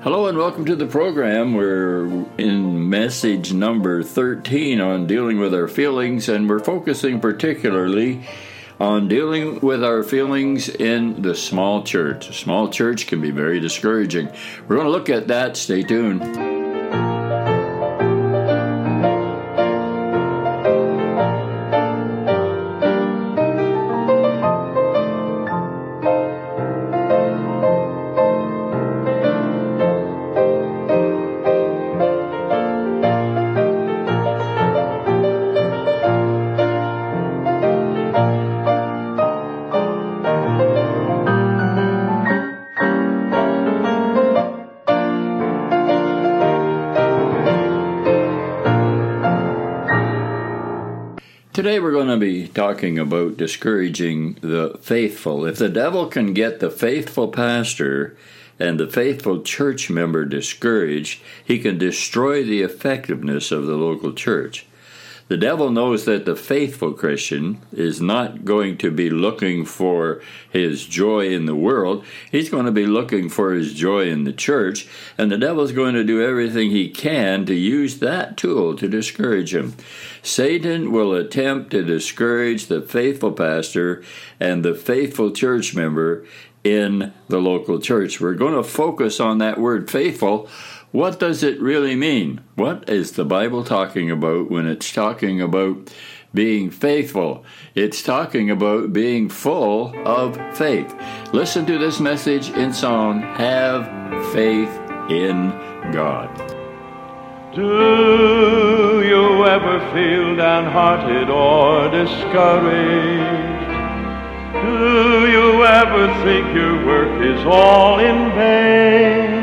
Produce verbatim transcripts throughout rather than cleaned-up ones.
Hello and welcome to the program. We're in message number thirteen on dealing with our feelings, and we're focusing particularly on dealing with our feelings in the small church. A small church can be very discouraging. We're going to look at that. Stay tuned. Today we're going to be talking about discouraging the faithful. If the devil can get the faithful pastor and the faithful church member discouraged, he can destroy the effectiveness of the local church. The devil knows that the faithful Christian is not going to be looking for his joy in the world. He's going to be looking for his joy in the church, and the devil's going to do everything he can to use that tool to discourage him. Satan will attempt to discourage the faithful pastor and the faithful church member in the local church. We're going to focus on that word faithful. What does it really mean? What is the Bible talking about when it's talking about being faithful? It's talking about being full of faith. Listen to this message in song, Have Faith in God. Do you ever feel downhearted or discouraged? Do you ever think your work is all in vain?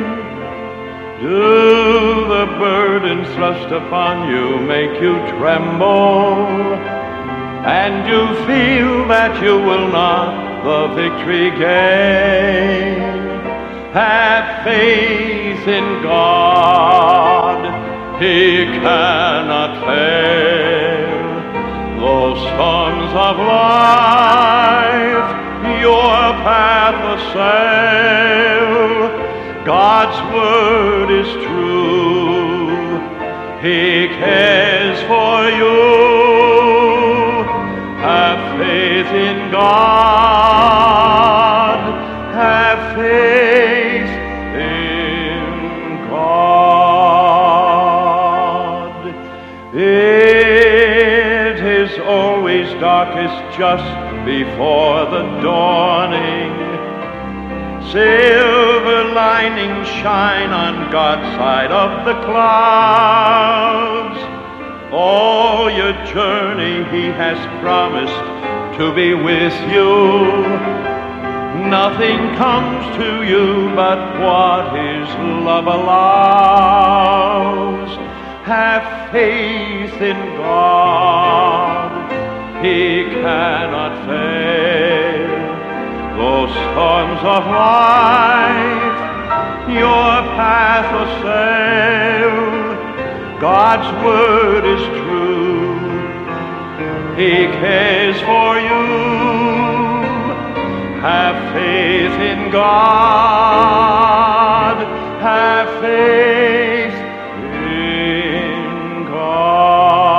Do the burdens thrust upon you make you tremble, and you feel that you will not the victory gain? Have faith in God, He cannot fail. Though storms of life your path assail, God's word is true, He cares for you. Have faith in God, have faith in God. It is always darkest just before the dawning. Silver linings shine on God's side of the clouds. All your journey He has promised to be with you. Nothing comes to you but what His love allows. Have faith in God, He cannot fail. Though storms of life your path assail, God's word is true, He cares for you. Have faith in God, have faith in God.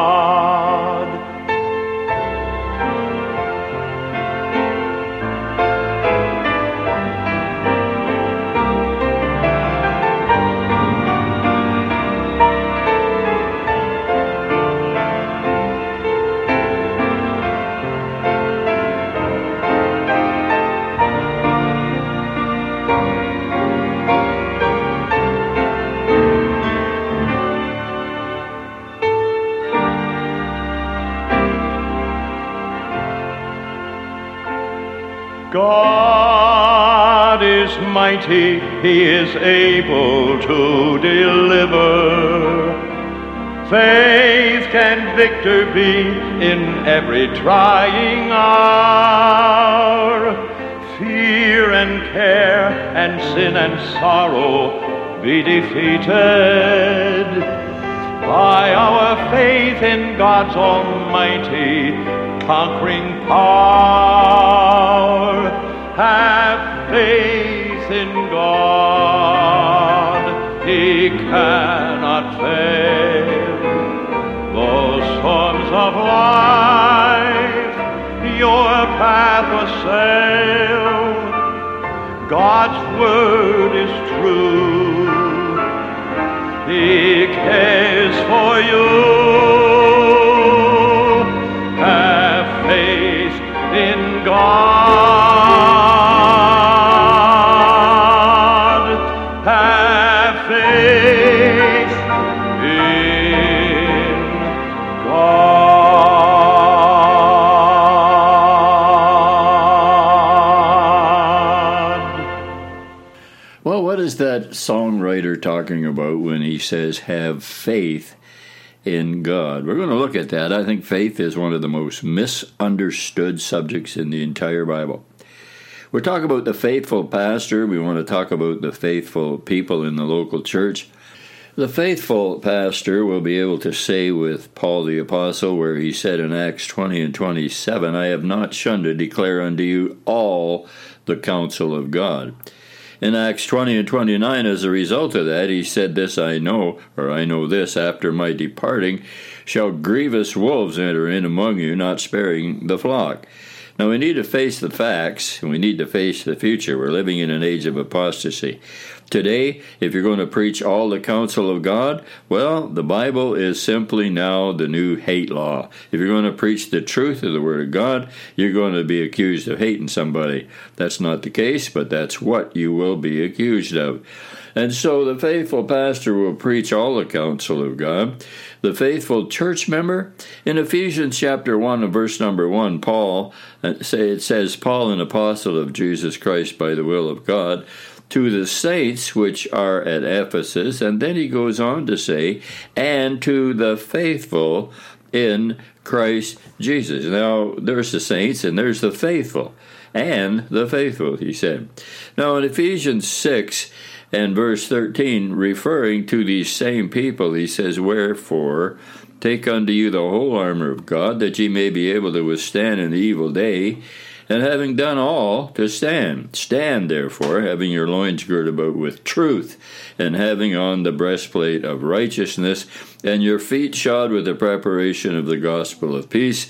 God is mighty, He is able to deliver. Faith can victor be in every trying hour. Fear and care and sin and sorrow be defeated by our faith in God's almighty conquering power. Have faith in God. He cannot fail. Those storms of life your path assail, God's word is true. He cares for you. Have faith in God. Have faith in God. Well, what is that songwriter talking about when he says, have faith in God? We're going to look at that. I think faith is one of the most misunderstood subjects in the entire Bible. We're talking about the faithful pastor. We want to talk about the faithful people in the local church. The faithful pastor will be able to say with Paul the Apostle, where he said in Acts twenty and twenty-seven, I have not shunned to declare unto you all the counsel of God. In Acts twenty and twenty-nine, as a result of that, he said, this I know, or I know this, after my departing, shall grievous wolves enter in among you, not sparing the flock. Now, we need to face the facts, and we need to face the future. We're living in an age of apostasy. Today, if you're going to preach all the counsel of God, well, the Bible is simply now the new hate law. If you're going to preach the truth of the Word of God, you're going to be accused of hating somebody. That's not the case, but that's what you will be accused of. And so the faithful pastor will preach all the counsel of God. The faithful church member, in Ephesians chapter one and verse number one, Paul, it says, Paul, an apostle of Jesus Christ by the will of God, to the saints which are at Ephesus, and then he goes on to say, and to the faithful in Christ Jesus. Now, there's the saints, and there's the faithful, and the faithful, he said. Now, in Ephesians six and verse thirteen, referring to these same people, he says, wherefore, take unto you the whole armor of God, that ye may be able to withstand in the evil day, and having done all, to stand. Stand, therefore, having your loins girt about with truth, and having on the breastplate of righteousness, and your feet shod with the preparation of the gospel of peace,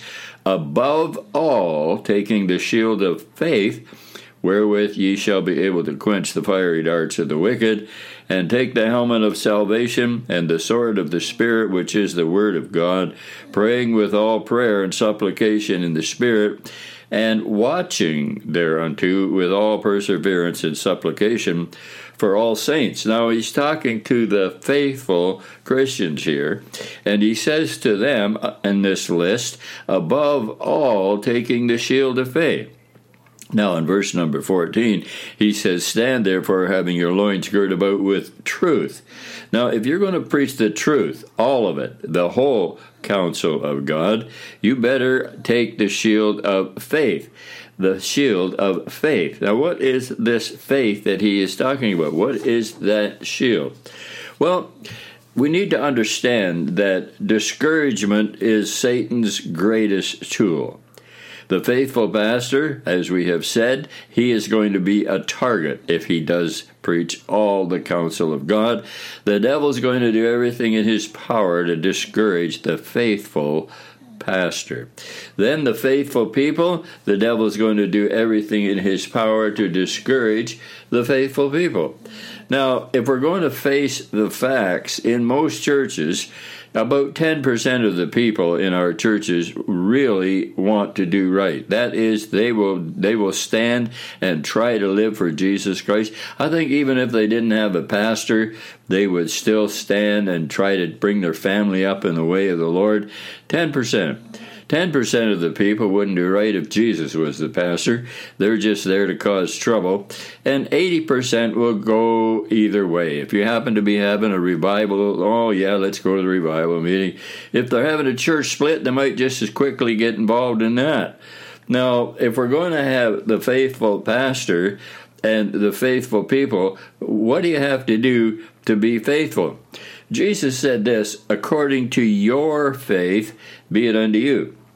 above all, taking the shield of faith, wherewith ye shall be able to quench the fiery darts of the wicked, and take the helmet of salvation, and the sword of the Spirit, which is the word of God, praying with all prayer and supplication in the Spirit, and watching thereunto with all perseverance and supplication for all saints. Now he's talking to the faithful Christians here, and he says to them in this list, above all, taking the shield of faith. Now, in verse number fourteen, he says, stand therefore, having your loins girt about with truth. Now, if you're going to preach the truth, all of it, the whole counsel of God, you better take the shield of faith. The shield of faith. Now, what is this faith that he is talking about? What is that shield? Well, we need to understand that discouragement is Satan's greatest tool. The faithful pastor, as we have said, he is going to be a target if he does preach all the counsel of God. The devil's going to do everything in his power to discourage the faithful pastor. Then the faithful people, the devil's going to do everything in his power to discourage the faithful people. Now, if we're going to face the facts, in most churches, about ten percent of the people in our churches really want to do right. That is, they will they will stand and try to live for Jesus Christ. I think even if they didn't have a pastor, they would still stand and try to bring their family up in the way of the Lord. ten percent. ten percent of the people wouldn't do right if Jesus was the pastor. They're just there to cause trouble. And eighty percent will go either way. If you happen to be having a revival, oh yeah, let's go to the revival meeting. If they're having a church split, they might just as quickly get involved in that. Now, if we're going to have the faithful pastor and the faithful people, what do you have to do to be faithful? Jesus said this, according to your faith, be it unto you.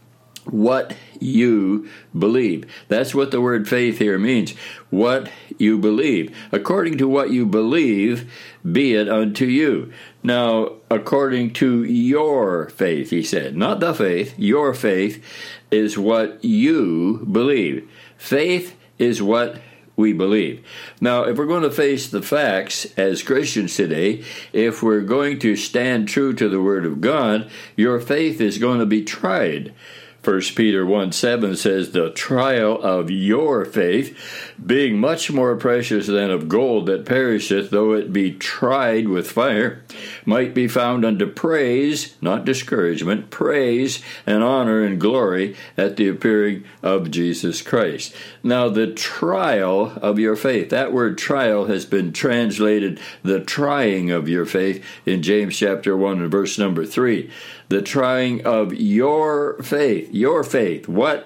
what you believe. That's what the word faith here means. What you believe. According to what you believe, be it unto you. Now, according to your faith, he said, not the faith, your faith is what you believe. Faith is what we believe. Now, if we're going to face the facts as Christians today, if we're going to stand true to the Word of God, your faith is going to be tried. First Peter one seven says, the trial of your faith, being much more precious than of gold that perisheth, though it be tried with fire, might be found unto praise, not discouragement, praise and honor and glory at the appearing of Jesus Christ. Now, the trial of your faith, that word trial has been translated the trying of your faith in James chapter one and verse number three. The trying of your faith, your faith, what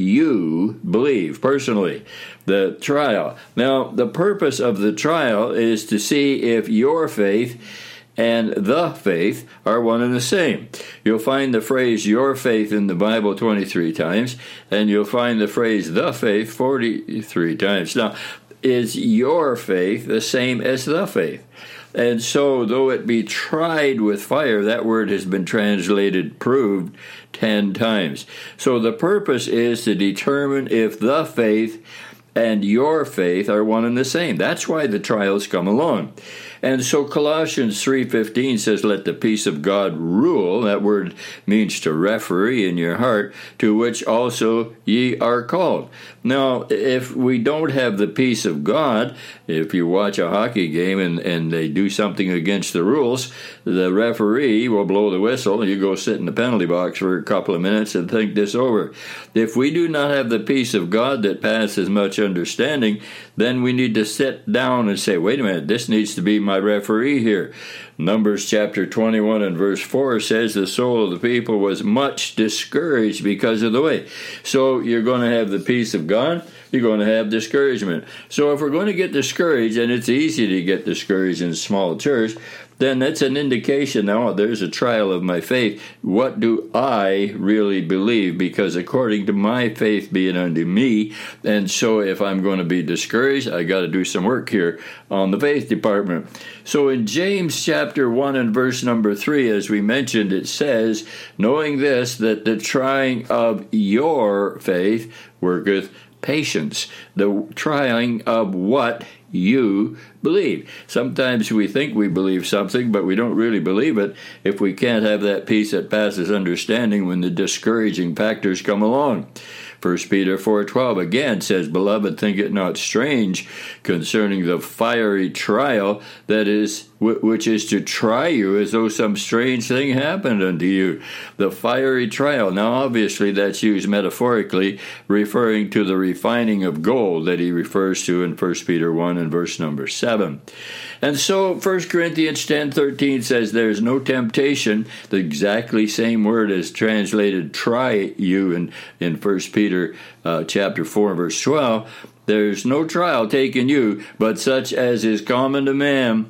you believe personally, the trial. Now, the purpose of the trial is to see if your faith and the faith are one and the same. You'll find the phrase your faith in the Bible twenty-three times, and you'll find the phrase the faith forty-three times. Now, is your faith the same as the faith? And so, though it be tried with fire, that word has been translated proved ten times. So the purpose is to determine if the faith and your faith are one and the same. That's why the trials come along. And so Colossians three fifteen says, let the peace of God rule. That word means to referee in your heart, to which also ye are called. Now, if we don't have the peace of God, if you watch a hockey game and, and they do something against the rules, the referee will blow the whistle and you go sit in the penalty box for a couple of minutes and think this over. If we do not have the peace of God that passes much understanding, then we need to sit down and say, wait a minute, this needs to be my referee here. Numbers chapter twenty-one and verse four says the soul of the people was much discouraged because of the way. So you're going to have the peace of God, you're going to have discouragement. So if we're going to get discouraged, and it's easy to get discouraged in a small church, then that's an indication, now there's a trial of my faith. What do I really believe? Because according to my faith be it unto me, and so if I'm going to be discouraged, I got to do some work here on the faith department. So in James chapter one and verse number three, as we mentioned, it says, knowing this, that the trying of your faith worketh patience. The trying of what you believe. Sometimes we think we believe something, but we don't really believe it if we can't have that peace that passes understanding when the discouraging factors come along. First Peter four twelve again says, beloved, think it not strange concerning the fiery trial that is, which is to try you as though some strange thing happened unto you. The fiery trial. Now, obviously, that's used metaphorically, referring to the refining of gold that he refers to in First Peter one and verse number seven. And so First Corinthians ten thirteen says, there's no temptation, the exactly same word as translated try you in, in First Peter uh, chapter four verse twelve. There's no trial taken you, but such as is common to man.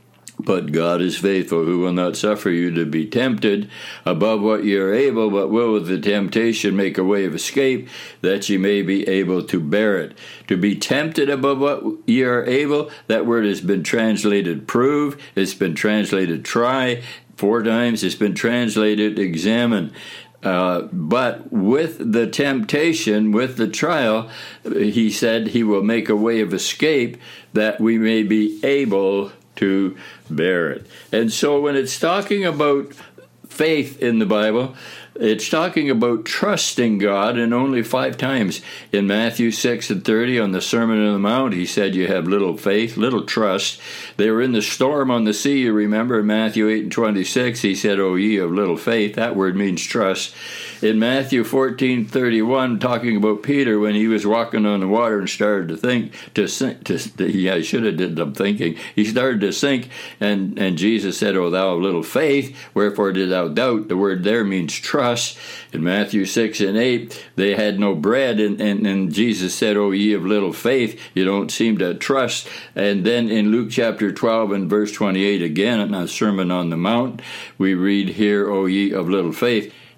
But God is faithful, who will not suffer you to be tempted above what ye are able, but will with the temptation make a way of escape, that ye may be able to bear it. To be tempted above what ye are able, that word has been translated prove, it's been translated try, four times it's been translated examine. Uh, but with the temptation, with the trial, he said he will make a way of escape, that we may be able to bear it. And so when it's talking about faith in the Bible, it's talking about trusting God, and only five times. In Matthew six and thirty on the Sermon on the Mount, he said you have little faith, little trust. They were in the storm on the sea, you remember, in Matthew eight and twenty-six, he said, O ye of little faith. That word means trust. In Matthew fourteen thirty-one, talking about Peter when he was walking on the water and started to think, to sink, to, to, yeah, I should have did some thinking. He started to sink, and, and Jesus said, O thou of little faith, wherefore did thou doubt? The word there means trust. In Matthew six and eight, they had no bread, and, and, and Jesus said, O ye of little faith, you don't seem to trust. And then in Luke chapter twelve and verse twenty-eight, again, in a Sermon on the Mount, we read here, O ye of little faith.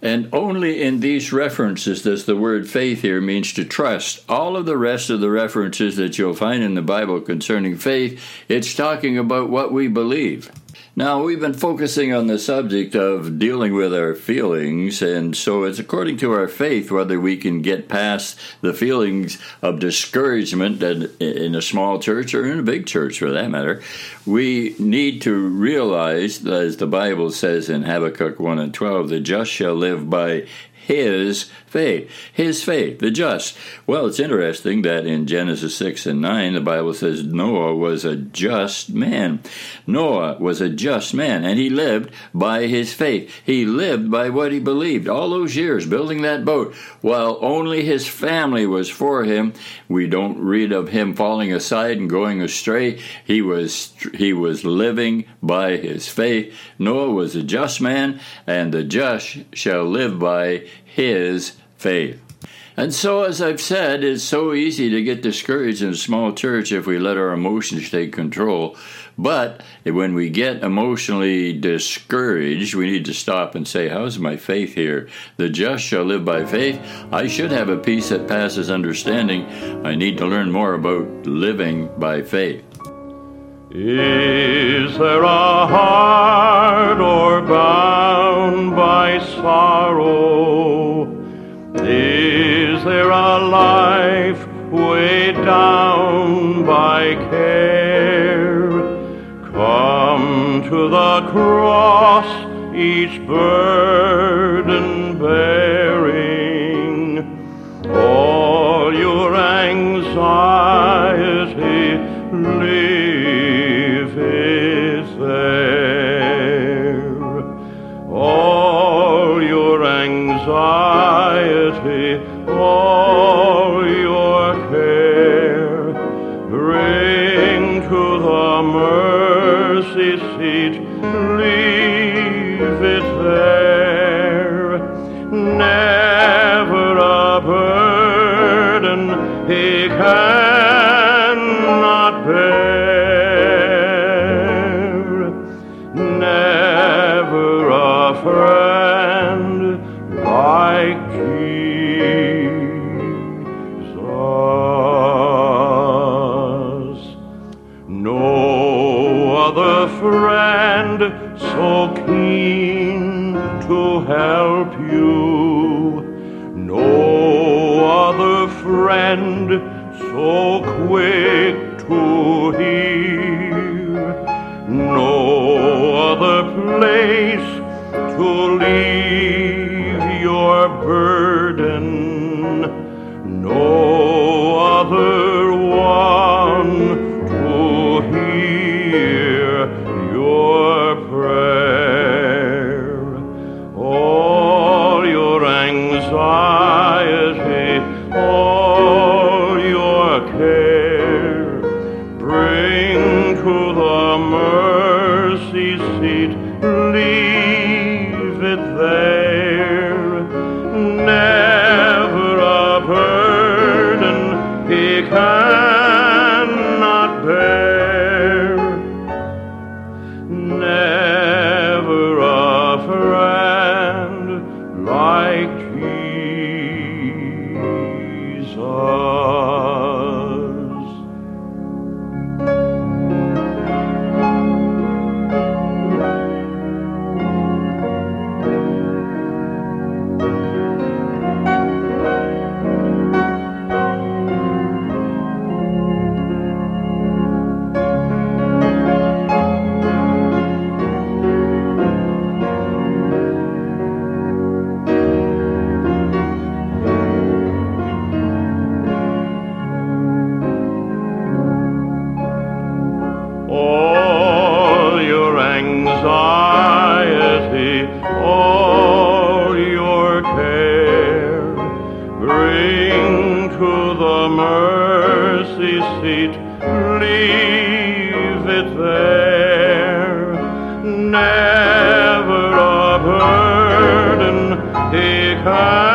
And only in these references does the word faith here means to trust. All of the rest of the references that you'll find in the Bible concerning faith, it's talking about what we believe. Now, we've been focusing on the subject of dealing with our feelings, and so it's according to our faith whether we can get past the feelings of discouragement in a small church or in a big church, for that matter. We need to realize, as the Bible says in Habakkuk one and twelve, the just shall live by his faith. His faith, the just. Well, it's interesting that in Genesis six and nine, the Bible says Noah was a just man. Noah was a just man, and he lived by his faith. He lived by what he believed. All those years building that boat, while only his family was for him. We don't read of him falling aside and going astray. He was he was living by his faith. Noah was a just man, and the just shall live by his faith. And so, as I've said, it's so easy to get discouraged in a small church if we let our emotions take control. But when we get emotionally discouraged, we need to stop and say, how's my faith here? The just shall live by faith. I should have a peace that passes understanding. I need to learn more about living by faith. Is there a heart or bound by sorrow? Is there a life weighed down by care? Come to the cross, each burden bearing, all your anxiety leave it there. All your anxiety, all your care, bring to the mercy seat, leave it there. Never a burden he cannot bear, never a friend like Jesus. No other friend so keen to help you, no other friend so quick to hear, no other place to leave your burden, no other one to hear your prayer. All your anxiety, all your care, bring to the mercy seat, leave it there. Never a burden he cannot bear, never a friend like Jesus. All your anxiety, all your care, bring to the mercy seat, leave it there. Never a burden he can